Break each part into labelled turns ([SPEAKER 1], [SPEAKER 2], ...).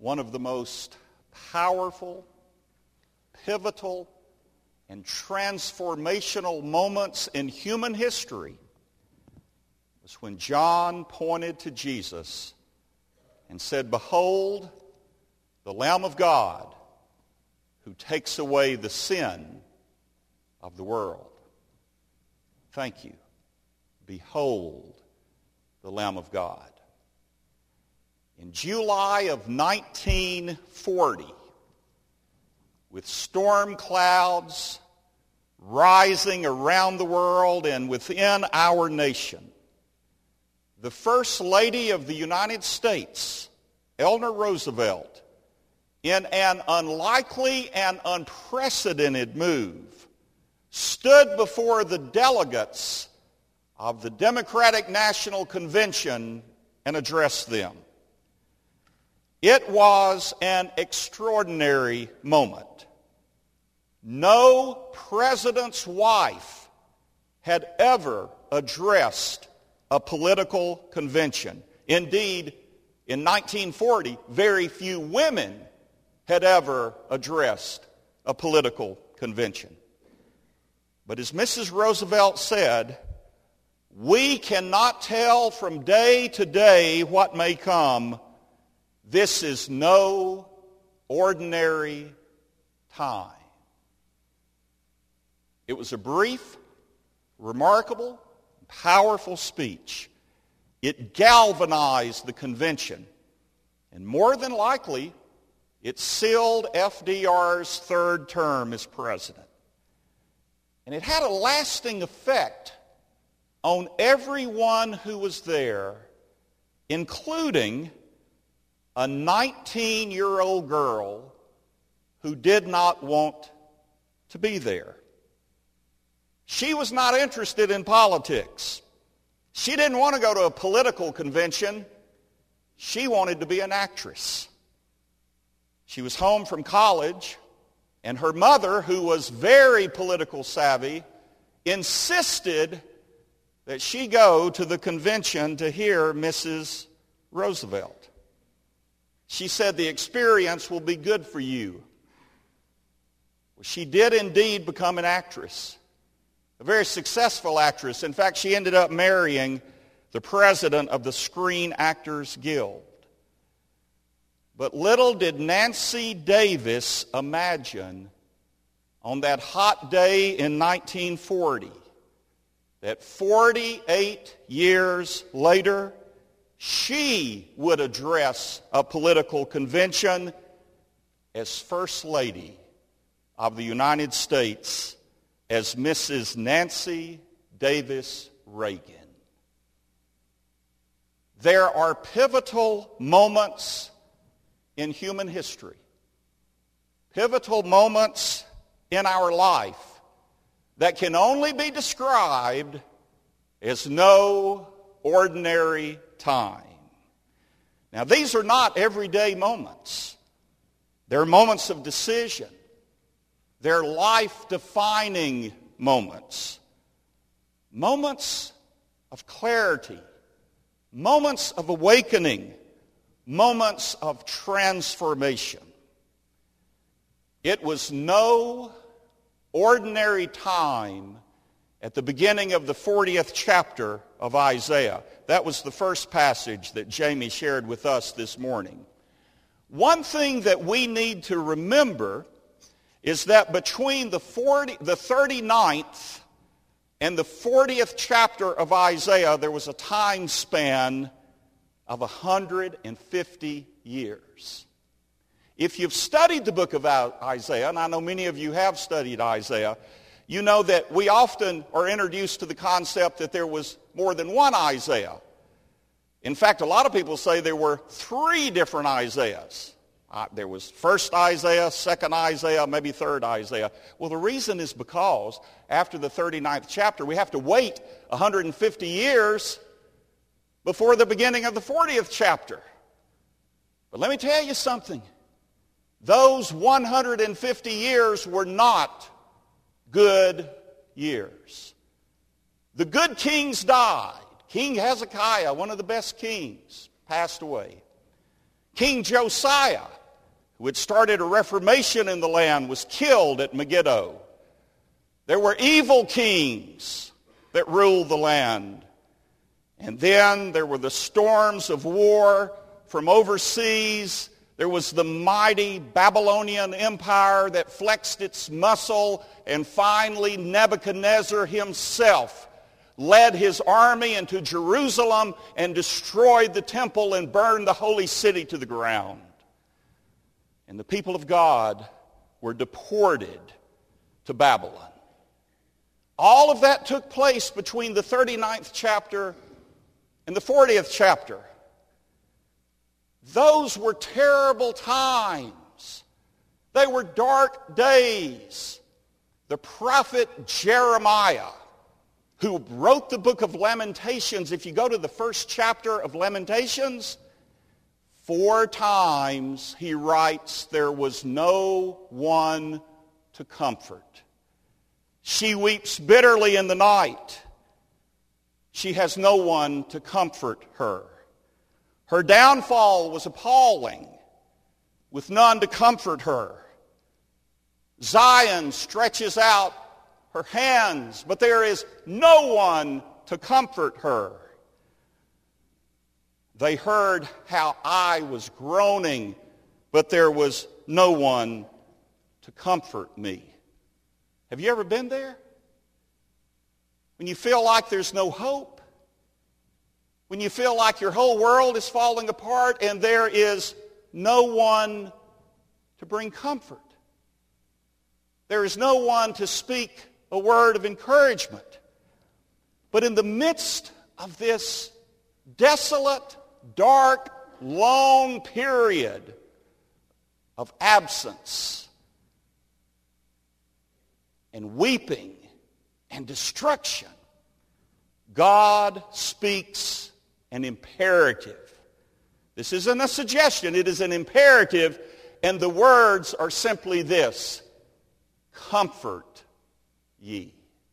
[SPEAKER 1] one of the most powerful, pivotal, and transformational moments in human history was when John pointed to Jesus and said, "Behold, the Lamb of God who takes away the sin of the world." Thank you. Behold, the Lamb of God. In July of 1940, with storm clouds rising around the world and within our nation, the First Lady of the United States, Eleanor Roosevelt, in an unlikely and unprecedented move, stood before the delegates of the Democratic National Convention and addressed them. It was an extraordinary moment. No president's wife had ever addressed a political convention. Indeed, in 1940, very few women had ever addressed a political convention. But as Mrs. Roosevelt said, we cannot tell from day to day what may come. This is no ordinary time. It was a brief, remarkable, powerful speech. It galvanized the convention, and more than likely, it sealed FDR's third term as president. And it had a lasting effect on everyone who was there, including a 19-year-old girl who did not want to be there. She was not interested in politics. She didn't want to go to a political convention. She wanted to be an actress. She was home from college, and her mother, who was very political savvy, insisted that she go to the convention to hear Mrs. Roosevelt. She said, "The experience will be good for you." Well, she did indeed become an actress, a very successful actress. In fact, she ended up marrying the president of the Screen Actors Guild. But little did Nancy Davis imagine on that hot day in 1940 that 48 years later, she would address a political convention as First Lady of the United States, as Mrs. Nancy Davis Reagan. There are pivotal moments in human history, pivotal moments in our life that can only be described as no ordinary time. Now, these are not everyday moments. They're moments of decision. They're life-defining moments. Moments of clarity. Moments of awakening. Moments of transformation. It was no ordinary time at the beginning of the 40th chapter of Isaiah. That was the first passage that Jamie shared with us this morning. One thing that we need to remember is that between the 39th and the 40th chapter of Isaiah, there was a time span of 150 years. If you've studied the book of Isaiah, and I know many of you have studied Isaiah, you know that we often are introduced to the concept that there was more than one Isaiah. In fact, a lot of people say there were 3 different Isaiahs. There was first Isaiah, second Isaiah, maybe third Isaiah. Well, the reason is because after the 39th chapter, we have to wait 150 years before the beginning of the 40th chapter. But let me tell you something. Those 150 years were not good years. The good kings died. King Hezekiah, one of the best kings, passed away. King Josiah, who had started a reformation in the land, was killed at Megiddo. There were evil kings that ruled the land. And then there were the storms of war from overseas. There was the mighty Babylonian Empire that flexed its muscle, and finally Nebuchadnezzar himself led his army into Jerusalem and destroyed the temple and burned the holy city to the ground. And the people of God were deported to Babylon. All of that took place between the 39th chapter and the 40th chapter. Those were terrible times. They were dark days. The prophet Jeremiah, who wrote the book of Lamentations, if you go to the first chapter of Lamentations, 4 times he writes, there was no one to comfort. She weeps bitterly in the night. She has no one to comfort her. Her downfall was appalling, with none to comfort her. Zion stretches out her hands, but there is no one to comfort her. They heard how I was groaning, but there was no one to comfort me. Have you ever been there? When you feel like there's no hope? When you feel like your whole world is falling apart and there is no one to bring comfort? There is no one to speak a word of encouragement. But in the midst of this desolate, dark, long period of absence and weeping and destruction, God speaks an imperative. This isn't a suggestion, it is an imperative, and the words are simply this: comfort ye.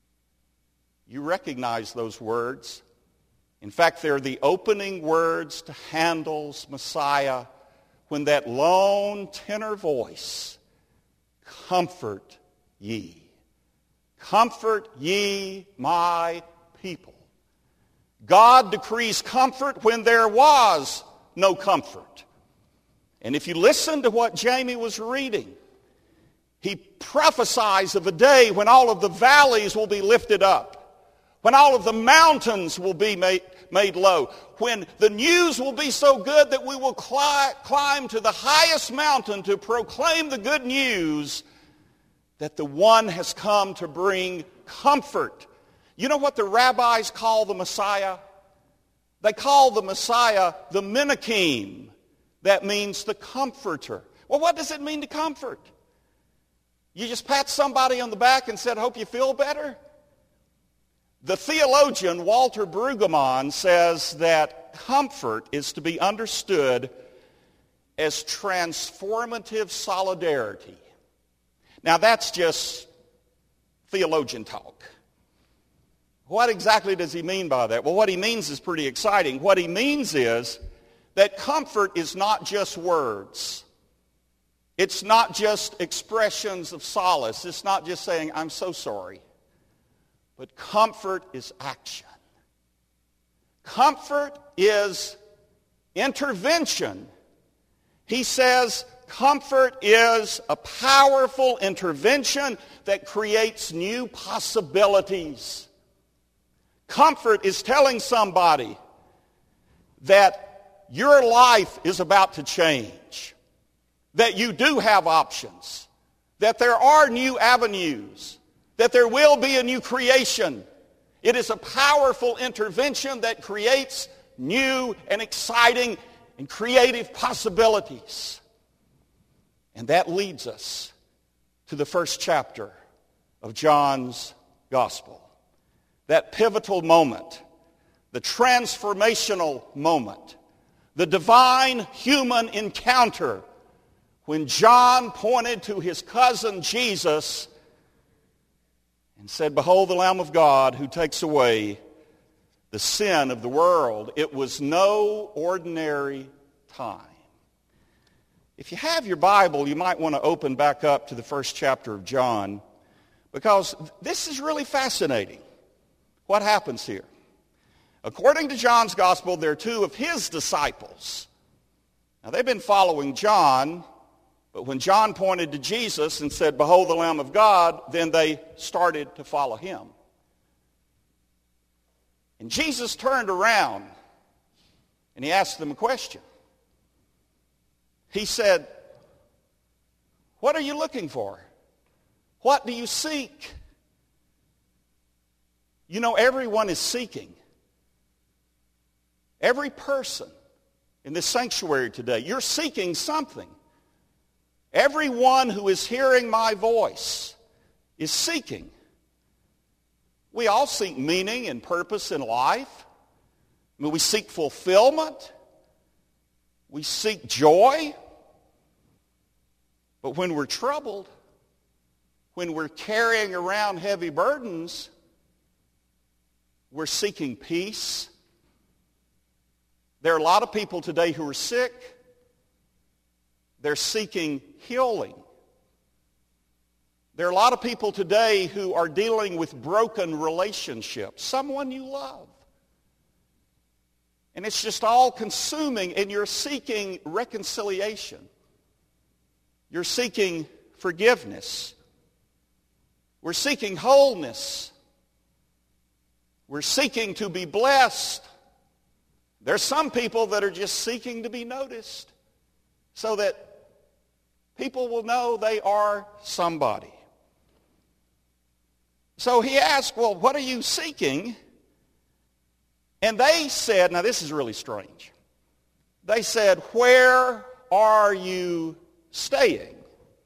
[SPEAKER 1] You recognize those words. In fact, they're the opening words to Handel's Messiah, when that lone tenor voice, comfort ye. Comfort ye my people. God decrees comfort when there was no comfort. And if you listen to what Jamie was reading, he prophesies of a day when all of the valleys will be lifted up, when all of the mountains will be made low, when the news will be so good that we will climb to the highest mountain to proclaim the good news that the one has come to bring comfort. You know what the rabbis call the Messiah? They call the Messiah the Menachem. That means the comforter. Well, what does it mean to comfort? You just pat somebody on the back and said, hope you feel better? The theologian Walter Brueggemann says that comfort is to be understood as transformative solidarity. Now that's just theologian talk. What exactly does he mean by that? Well, what he means is pretty exciting. What he means is that comfort is not just words. It's not just expressions of solace. It's not just saying, I'm so sorry. But comfort is action. Comfort is intervention. He says comfort is a powerful intervention that creates new possibilities. Comfort is telling somebody that your life is about to change, that you do have options, that there are new avenues, that there will be a new creation. It is a powerful intervention that creates new and exciting and creative possibilities. And that leads us to the first chapter of John's Gospel. That pivotal moment, the transformational moment, the divine-human encounter when John pointed to his cousin Jesus and said, behold the Lamb of God who takes away the sin of the world. It was no ordinary time. If you have your Bible, you might want to open back up to the first chapter of John, because this is really fascinating. What happens here? According to John's gospel, there are two of his disciples. Now, they've been following John, but when John pointed to Jesus and said, "Behold the Lamb of God," then they started to follow him. And Jesus turned around and he asked them a question. He said, "What are you looking for? What do you seek?" You know, everyone is seeking. Every person in this sanctuary today, you're seeking something. Everyone who is hearing my voice is seeking. We all seek meaning and purpose in life. I mean, we seek fulfillment. We seek joy. But when we're troubled, when we're carrying around heavy burdens, we're seeking peace. There are a lot of people today who are sick. They're seeking healing. There are a lot of people today who are dealing with broken relationships, someone you love. And it's just all consuming, and you're seeking reconciliation. You're seeking forgiveness. We're seeking wholeness. We're seeking to be blessed. There's some people that are just seeking to be noticed so that people will know they are somebody. So he asked, "Well, what are you seeking?" And they said, now this is really strange. They said, "Where are you staying?"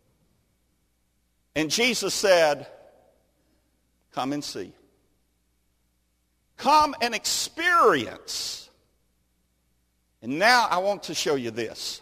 [SPEAKER 1] And Jesus said, "Come and see. Come and experience." And now I want to show you this.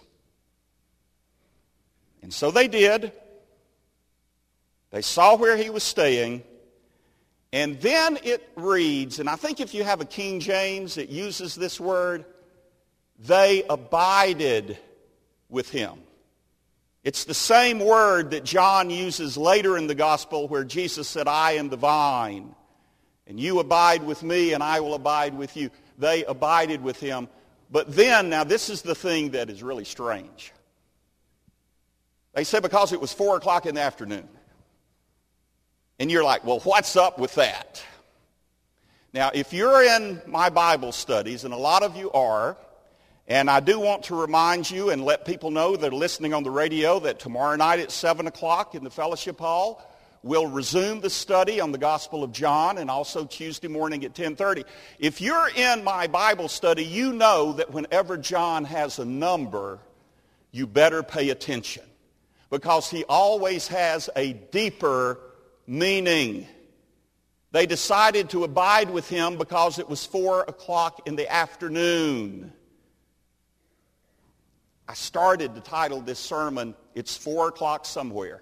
[SPEAKER 1] And so they did. They saw where he was staying. And then it reads, and I think if you have a King James, it uses this word, they abided with him. It's the same word that John uses later in the gospel where Jesus said, "I am the vine, and you abide with me, and I will abide with you." They abided with him. But then, now this is the thing that is really strange. They said because it was 4 o'clock in the afternoon. And you're like, well, what's up with that? Now, if you're in my Bible studies, and a lot of you are, and I do want to remind you and let people know that are listening on the radio that tomorrow night at 7 o'clock in the fellowship hall, we'll resume the study on the Gospel of John, and also Tuesday morning at 10:30. If you're in my Bible study, you know that whenever John has a number, you better pay attention, because he always has a deeper meaning. They decided to abide with him because it was 4 o'clock in the afternoon. I started to title this sermon, "It's 4 o'clock somewhere."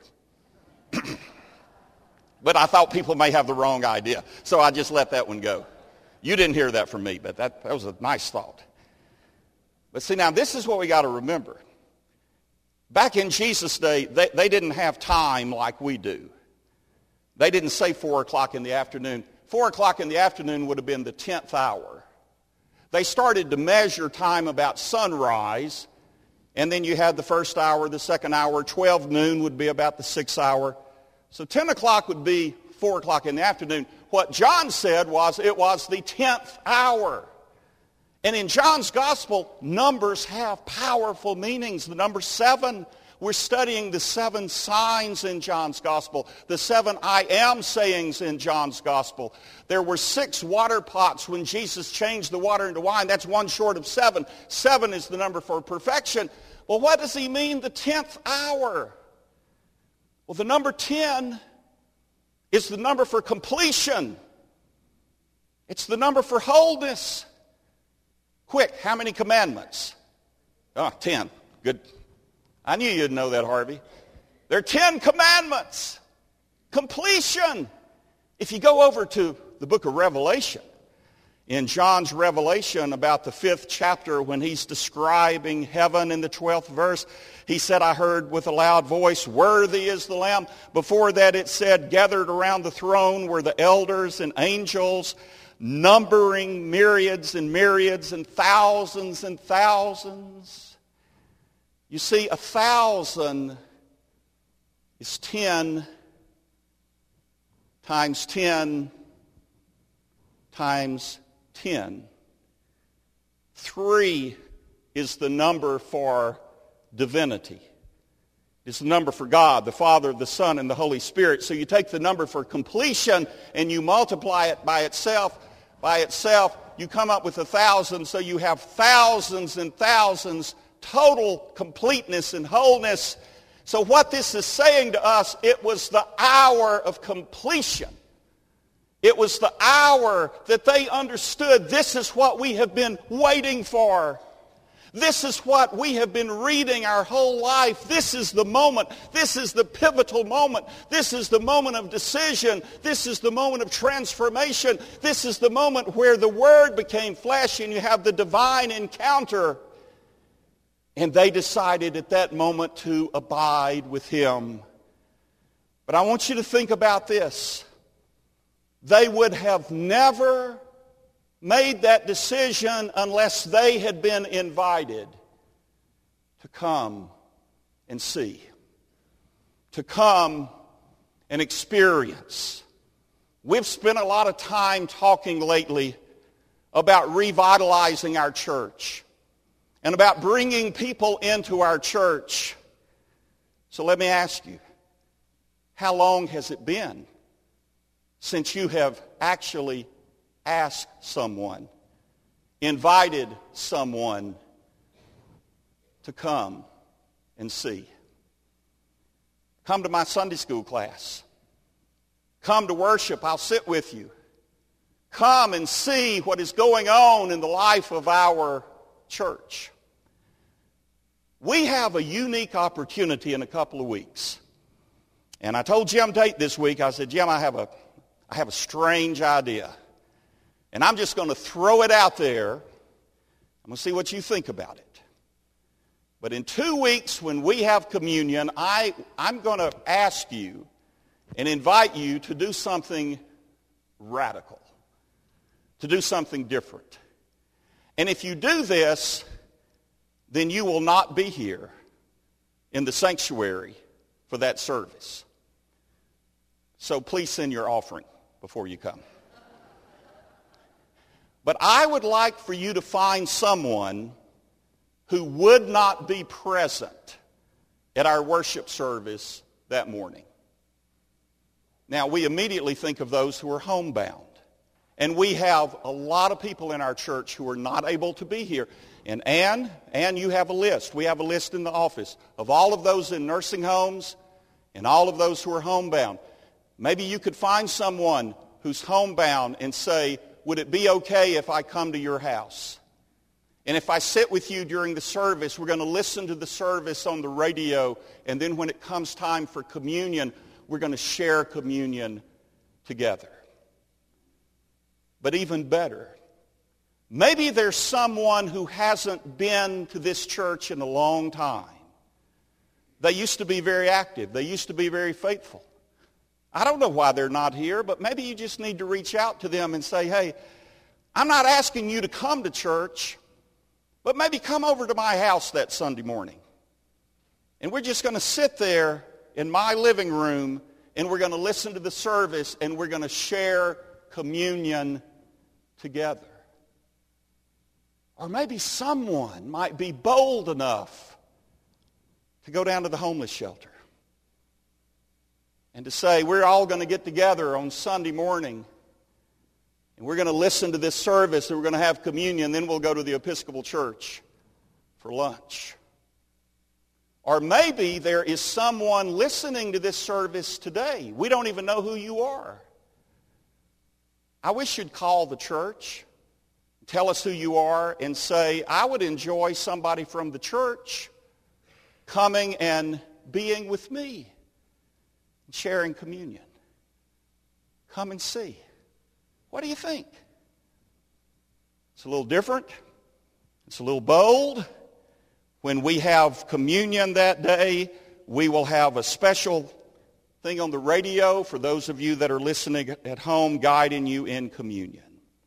[SPEAKER 1] But I thought people may have the wrong idea, so I just let that one go. You didn't hear that from me, but that was a nice thought. But see, now this is what we got to remember. Back in Jesus' day, they didn't have time like we do. They didn't say 4 o'clock in the afternoon. 4 o'clock in the afternoon would have been the 10th hour. They started to measure time about sunrise, and then you had the first hour, the second hour. 12 noon would be about the 6th hour. So 10 o'clock would be 4 o'clock in the afternoon. What John said was it was the 10th hour. And in John's gospel, numbers have powerful meanings. The number 7, we're studying the 7 signs in John's gospel, the 7 I am sayings in John's gospel. There were 6 water pots when Jesus changed the water into wine. That's 1 short of 7. 7 is the number for perfection. Well, what does he mean, the 10th hour? Well, the number 10 is the number for completion. It's the number for wholeness. Quick, how many commandments? 10. Good. I knew you'd know that, Harvey. There are 10 commandments. Completion. If you go over to the book of Revelation, In John's revelation about the 5th chapter, when he's describing heaven in the 12th verse, he said, I heard with a loud voice, worthy is the Lamb. Before that it said, gathered around the throne were the elders and angels, numbering myriads and myriads and thousands and thousands. You see, 1,000 is 10 times 10 times 10. 3 is the number for divinity. It's the number for God, the Father, the Son, and the Holy Spirit. So you take the number for completion and you multiply it by itself. You come up with 1,000, so you have thousands and thousands, total completeness and wholeness. So what this is saying to us, it was the hour of completion. It was the hour that they understood this is what we have been waiting for. This is what we have been reading our whole life. This is the moment. This is the pivotal moment. This is the moment of decision. This is the moment of transformation. This is the moment where the Word became flesh and you have the divine encounter. And they decided at that moment to abide with Him. But I want you to think about this. They would have never made that decision unless they had been invited to come and see, to come and experience. We've spent a lot of time talking lately about revitalizing our church and about bringing people into our church. So let me ask you, how long has it been since you have actually asked someone, invited someone to come and see? Come to my Sunday school class. Come to worship. I'll sit with you. Come and see what is going on in the life of our church. We have a unique opportunity in a couple of weeks. And I told Jim Tate this week, I said, Jim, I have a strange idea. And I'm just going to throw it out there. I'm going to see what you think about it. But in 2 weeks when we have communion, I'm going to ask you and invite you to do something radical, to do something different. And if you do this, then you will not be here in the sanctuary for that service. So please send your offering before you come. But I would like for you to find someone who would not be present at our worship service that morning. Now, we immediately think of those who are homebound. And we have a lot of people in our church who are not able to be here. And Ann, you have a list. We have a list in the office of all of those in nursing homes and all of those who are homebound. Maybe you could find someone who's homebound and say, would it be okay if I come to your house? And if I sit with you during the service, we're going to listen to the service on the radio, and then when it comes time for communion, we're going to share communion together. But even better, maybe there's someone who hasn't been to this church in a long time. They used to be very active. They used to be very faithful. I don't know why they're not here, but maybe you just need to reach out to them and say, hey, I'm not asking you to come to church, but maybe come over to my house that Sunday morning. And we're just going to sit there in my living room, and we're going to listen to the service, and we're going to share communion together. Or maybe someone might be bold enough to go down to the homeless shelter and to say, we're all going to get together on Sunday morning and we're going to listen to this service and we're going to have communion, then we'll go to the Episcopal Church for lunch. Or maybe there is someone listening to this service today. We don't even know who you are. I wish you'd call the church, tell us who you are, and say, I would enjoy somebody from the church coming and being with me, sharing communion. Come and see. What do you think? It's a little different. It's a little bold. When we have communion that day, we will have a special thing on the radio for those of you that are listening at home, guiding you in communion.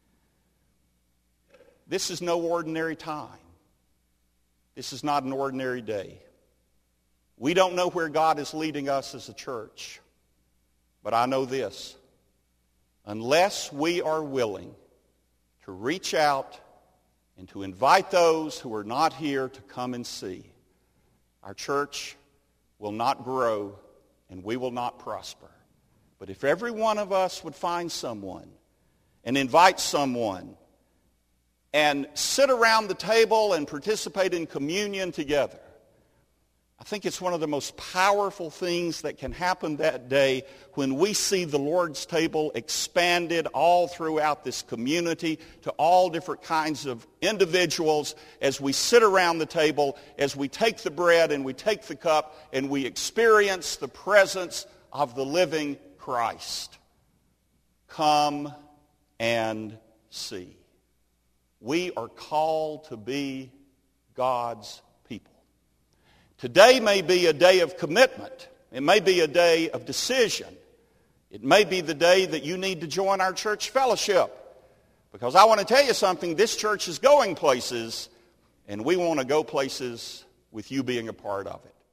[SPEAKER 1] This is no ordinary time. This is not an ordinary day. We don't know where God is leading us as a church, but I know this. Unless we are willing to reach out and to invite those who are not here to come and see, our church will not grow and we will not prosper. But if every one of us would find someone and invite someone and sit around the table and participate in communion together, I think it's one of the most powerful things that can happen that day when we see the Lord's table expanded all throughout this community to all different kinds of individuals as we sit around the table, as we take the bread and we take the cup and we experience the presence of the living Christ. Come and see. We are called to be God's people. Today may be a day of commitment. It may be a day of decision. It may be the day that you need to join our church fellowship. Because I want to tell you something, this church is going places, and we want to go places with you being a part of it.